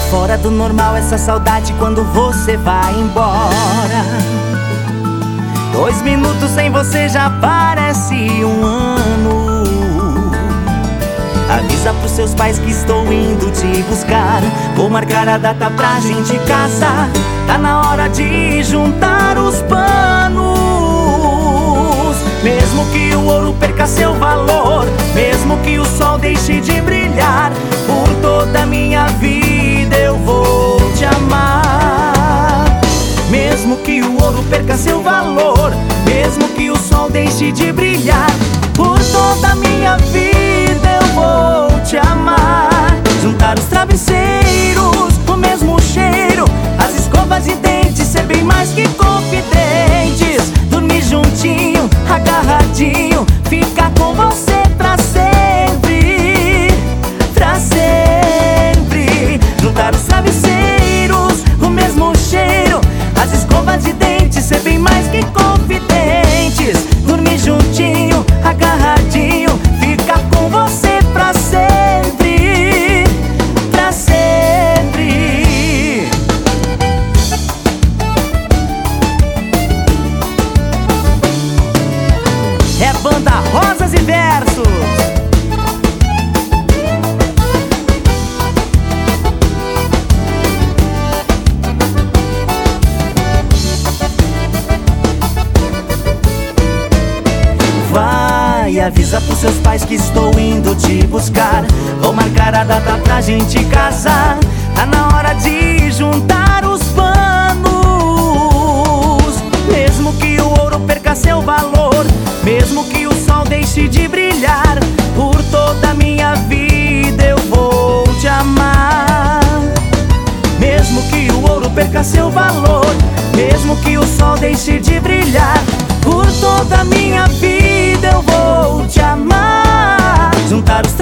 fora do normal essa saudade quando você vai embora. 2 minutos sem você já parece um ano. Avisa pros seus pais que estou indo te buscar. Vou marcar a data pra gente casar. Tá na hora de juntar os panos. Mesmo que o ouro perca seu valor, mesmo que o sol deixe de brilhar, por toda a minha vida eu vou te amar. Mesmo que o ouro perca seu valor, mesmo que o sol deixe de brilhar, por toda a minha vida eu vou te amar. Juntar os travesseiros, o mesmo cheiro, as escovas de dentes, ser bem mais que confidentes. Dormir juntinho, agarradinho, ficar com você pra sempre, pra sempre. Juntar os travesseiros, o mesmo cheiro, as escovas de dentes, ser bem mais que confidentes. Dormir juntinho, agarradinho, ficar com você pra sempre, pra sempre. É banda Rosas e Versos. Vai, avisa pros seus pais que estou indo te buscar. Vou marcar a data pra gente casar. Tá na hora de juntar os panos. Mesmo que o ouro perca seu valor, mesmo que o sol deixe de brilhar, por toda a minha vida eu vou te amar. Mesmo que o ouro perca seu valor, mesmo que o sol deixe de brilhar, por toda a minha vida eu vou te amar. Juntar os